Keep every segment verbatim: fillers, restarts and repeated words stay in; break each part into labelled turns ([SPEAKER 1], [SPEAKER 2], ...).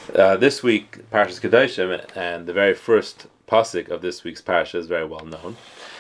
[SPEAKER 1] Uh, this week, Parashas Kedoshim, and the very first pasuk of this week's parasha is very well known.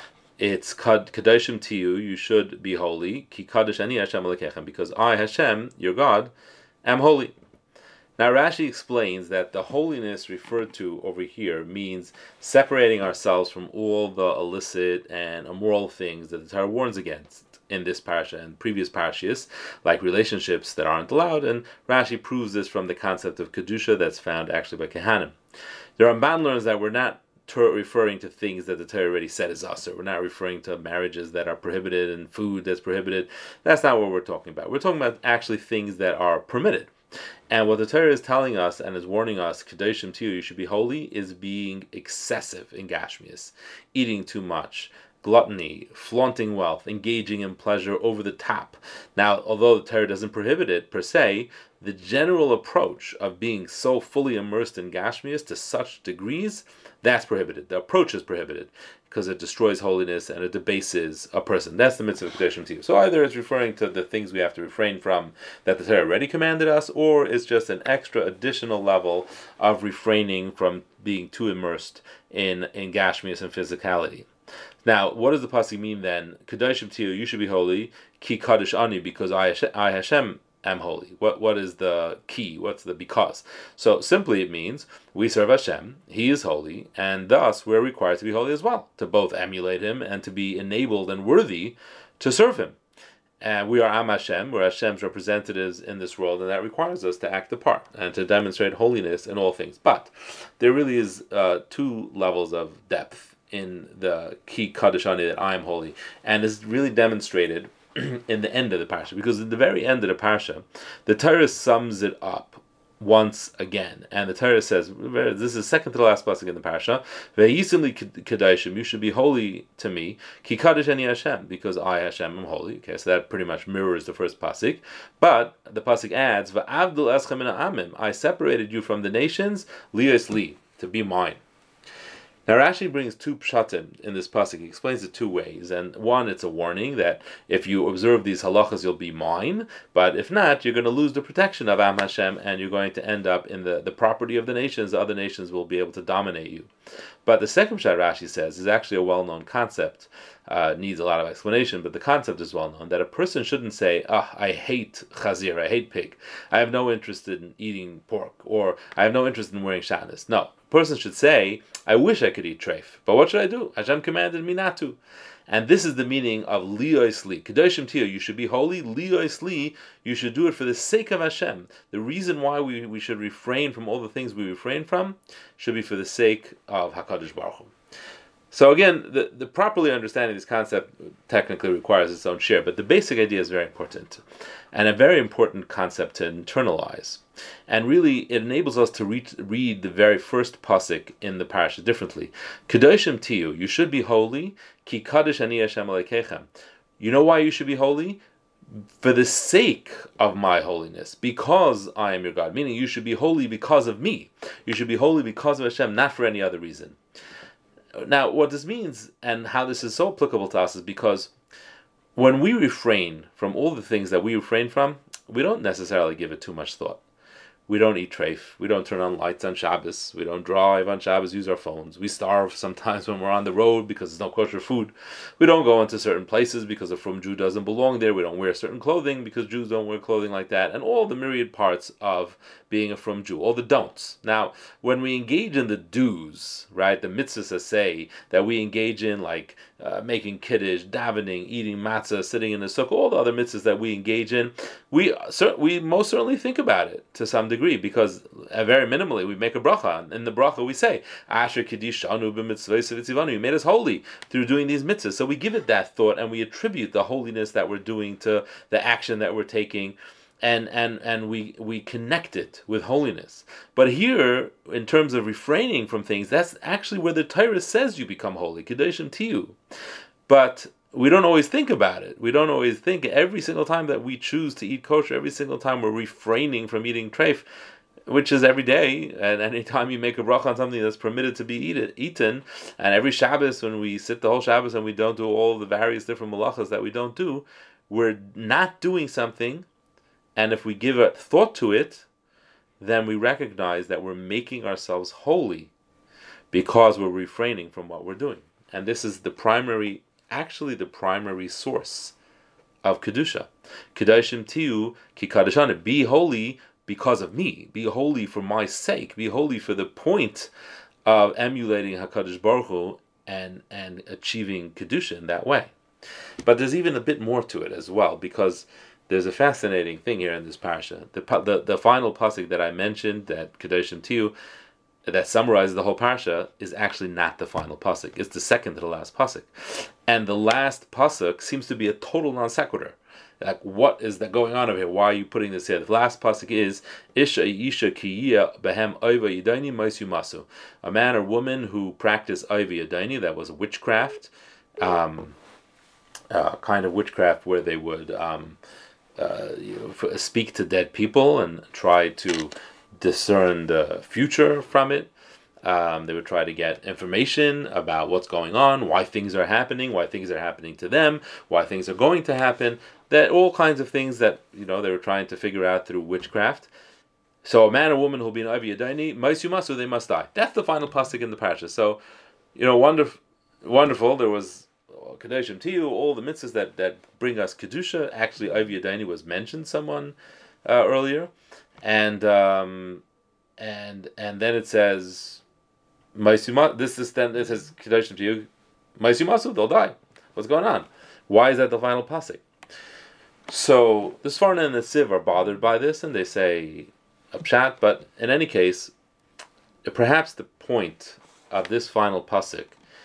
[SPEAKER 1] It's Kedoshim to you, you should be holy, Ki Kadosh Ani Hashem Elokechem, because I, Hashem, your God, am holy. Now Rashi explains that the holiness referred to over here means separating ourselves from all the illicit and immoral things that the Torah warns against in this parasha and previous parashas, like relationships that aren't allowed, and Rashi proves this from the concept of Kedusha that's found actually by Kehanim. The Ramban learns that we're not referring to things that the Torah already said is usher. We're not referring to marriages that are prohibited and food that's prohibited. That's not what we're talking about. We're talking about actually things that are permitted. And what the Torah is telling us and is warning us, Kedoshim to you, you should be holy, is being excessive in Gashmias, eating too much, gluttony, flaunting wealth, engaging in pleasure over the top. Now, although the Torah doesn't prohibit it per se, the general approach of being so fully immersed in Gashmias to such degrees, that's prohibited. The approach is prohibited because it destroys holiness and it debases a person. That's the mitzvah of Kedoshim to you. So either it's referring to the things we have to refrain from that the Torah already commanded us, or it's just an extra additional level of refraining from being too immersed in, in Gashmias and physicality. Now, what does the pasuk mean then? Kedoshim to you, you should be holy, Ki Kadosh Ani, because I, I Hashem, am holy. What what is the key? What's the because? So simply it means we serve Hashem, He is holy, and thus we're required to be holy as well, to both emulate Him and to be enabled and worthy to serve Him. And we are Am Hashem, we're Hashem's representatives in this world, and that requires us to act the part and to demonstrate holiness in all things. But there really is uh, two levels of depth in the Ki Kadosh Ani, that I am holy, and is really demonstrated in the end of the parasha, because at the very end of the parasha, the Torah sums it up once again, and the Torah says, this is second to the last pasuk in the parasha, Ve'yisim Kedoshim, you should be holy to me, Ki Kadosh Ani Hashem, because I Hashem am holy. Okay, so that pretty much mirrors the first pasuk, but the pasuk adds, Ve'avdul eschem min ha'amim, I separated you from the nations, lios li, to be mine. Now Rashi brings two pshatim in this pasuk. He explains it two ways, and one, it's a warning that if you observe these halachas, you'll be mine, but if not, you're going to lose the protection of Am Hashem, and you're going to end up in the, the property of the nations. The other nations will be able to dominate you. But the second pshat Rashi says is actually a well-known concept, uh, needs a lot of explanation, but the concept is well-known, that a person shouldn't say, ah, I hate chazir, I hate pig, I have no interest in eating pork, or I have no interest in wearing shatnez. No. A person should say, I wish I could eat treif, but what should I do? Hashem commanded me not to. And this is the meaning of lios li. Kedoshim to you, you should be holy. Lios li, you should do it for the sake of Hashem. The reason why we, we should refrain from all the things we refrain from should be for the sake of HaKadosh Baruch Hu. So again, the, the properly understanding this concept technically requires its own share, but the basic idea is very important, and a very important concept to internalize. And really, it enables us to read, read the very first pasuk in the parasha differently. Kedoshim to you, you should be holy, Ki Kadosh Ani Hashem Elokechem. You know why you should be holy? For the sake of my holiness, because I am your God. Meaning, you should be holy because of me. You should be holy because of Hashem, not for any other reason. Now, what this means and how this is so applicable to us is because when we refrain from all the things that we refrain from, we don't necessarily give it too much thought. We don't eat treif. We don't turn on lights on Shabbos. We don't drive on Shabbos, use our phones. We starve sometimes when we're on the road because there's no kosher food. We don't go into certain places because a frum Jew doesn't belong there. We don't wear certain clothing because Jews don't wear clothing like that. And all the myriad parts of being a frum Jew, all the don'ts. Now, when we engage in the do's, right, the mitzvahs that say that we engage in, like uh, making kiddush, davening, eating matzah, sitting in the sukkah, all the other mitzvahs that we engage in, we we most certainly think about it to some degree, because uh, very minimally we make a bracha. In the bracha we say, Asher Kiddishanu b'mitzvos v'tzivanu, you made us holy through doing these mitzvahs. So we give it that thought and we attribute the holiness that we're doing to the action that we're taking. And and and we we connect it with holiness. But here, in terms of refraining from things, that's actually where the Torah says you become holy, Kedoshim to you. But we don't always think about it. We don't always think every single time that we choose to eat kosher, every single time we're refraining from eating treif, which is every day, and any time you make a bracha on something that's permitted to be eat, eaten, and every Shabbos when we sit the whole Shabbos and we don't do all the various different malachas that we don't do, we're not doing something. And if we give a thought to it, then we recognize that we're making ourselves holy because we're refraining from what we're doing. And this is the primary, actually the primary source of Kedusha. Kedoshim tiyu ki kadashana, be holy because of me, be holy for my sake, be holy for the point of emulating HaKadosh Baruch Hu and, and achieving Kedusha in that way. But there's even a bit more to it as well, because there's a fascinating thing here in this parasha. The the, the final pasuk that I mentioned, that Kedoshim tiyu, that summarizes the whole parsha, is actually not the final pasuk. It's the second to the last pasuk, and the last pasuk seems to be a total non sequitur. Like, what is that going on over here? Why are you putting this here? The last pasuk is Isha Isha Kiya Behem Oiva Yidani Maisu Masu. A man or woman who practiced Oiva Yidani, that was witchcraft, um, uh, kind of witchcraft where they would um, uh, you know, speak to dead people and try to discern the future from it. Um, they would try to get information about what's going on, why things are happening, why things are happening to them, why things are going to happen. That all kinds of things that, you know, they were trying to figure out through witchcraft. So a man or woman who'll be an Oiva Yadayni, Maisu Masu, they must die. That's the final pasuk in the parasha. So, you know, wonderful. Wonderful. There was Kedoshim tiyu, all the mitzvahs that, that bring us Kedusha. Actually, Oiva Yadayni was mentioned someone uh, earlier. And um, and and then it says, Maisu Masu, this is then it says Kedoshim tiyu, Maisu Masu, they'll die. What's going on? Why is that the final pasuk? So the Sforno and the Siv are bothered by this, and they say a pshat. But in any case, perhaps the point of this final pasuk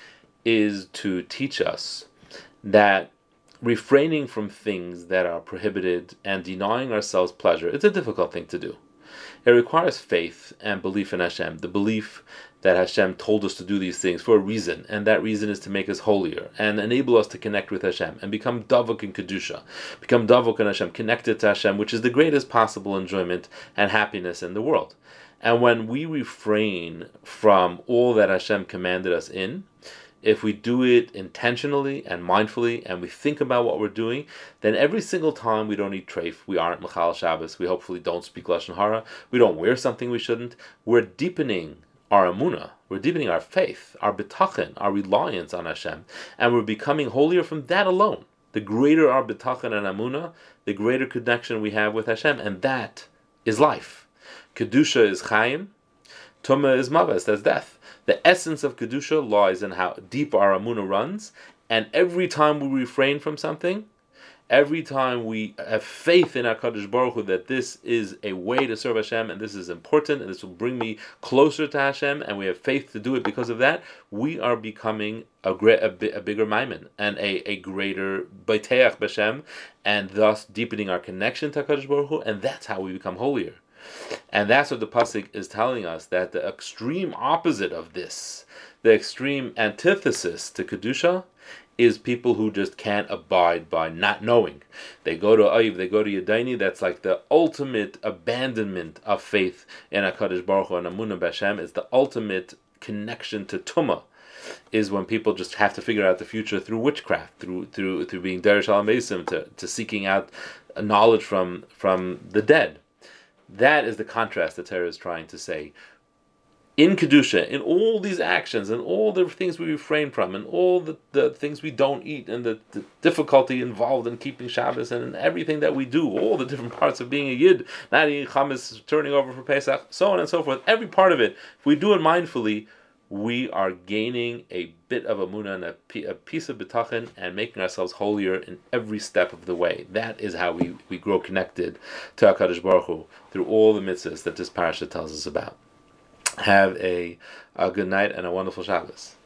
[SPEAKER 1] is to teach us that refraining from things that are prohibited and denying ourselves pleasure, it's a difficult thing to do. It requires faith and belief in Hashem, the belief that Hashem told us to do these things for a reason, and that reason is to make us holier and enable us to connect with Hashem and become davuk in Kedusha, become davuk in Hashem, connected to Hashem, which is the greatest possible enjoyment and happiness in the world. And when we refrain from all that Hashem commanded us in, if we do it intentionally and mindfully, and we think about what we're doing, then every single time we don't eat treif, we aren't Mechal Shabbos, we hopefully don't speak Lashon Hara, we don't wear something we shouldn't, we're deepening our emunah, we're deepening our faith, our bitachon, our reliance on Hashem, and we're becoming holier from that alone. The greater our bitachon and emunah, the greater connection we have with Hashem, and that is life. Kedusha is chayim, tumah is maves, that's death. The essence of Kedusha lies in how deep our emunah runs, and every time we refrain from something, every time we have faith in HaKadosh Baruch Hu that this is a way to serve Hashem, and this is important, and this will bring me closer to Hashem, and we have faith to do it because of that, we are becoming a, great, a, a bigger Maimon, and a, a greater Baiteach B'Shem, and thus deepening our connection to HaKadosh Baruch Hu, and that's how we become holier. And that's what the pasuk is telling us, that the extreme opposite of this, the extreme antithesis to Kedusha, is people who just can't abide by not knowing. They go to Oiv, they go to Yadayni, that's like the ultimate abandonment of faith in HaKadosh Baruch Hu and Amunah B'Hashem. It's the ultimate connection to Tumah, is when people just have to figure out the future through witchcraft, through through through being Derish Al-Mesim, to, to seeking out knowledge from, from the dead. That is the contrast that Torah is trying to say. In Kedusha, in all these actions, and all the things we refrain from, and all the, the things we don't eat, and the, the difficulty involved in keeping Shabbos, and in everything that we do, all the different parts of being a Yid, not eating Chametz, turning over for Pesach, so on and so forth, every part of it, if we do it mindfully, we are gaining a bit of Amunah and a, a piece of B'tachon, and making ourselves holier in every step of the way. That is how we, we grow connected to HaKadosh Baruch Hu, through all the mitzvahs that this parasha tells us about. Have a, a good night and a wonderful Shabbos.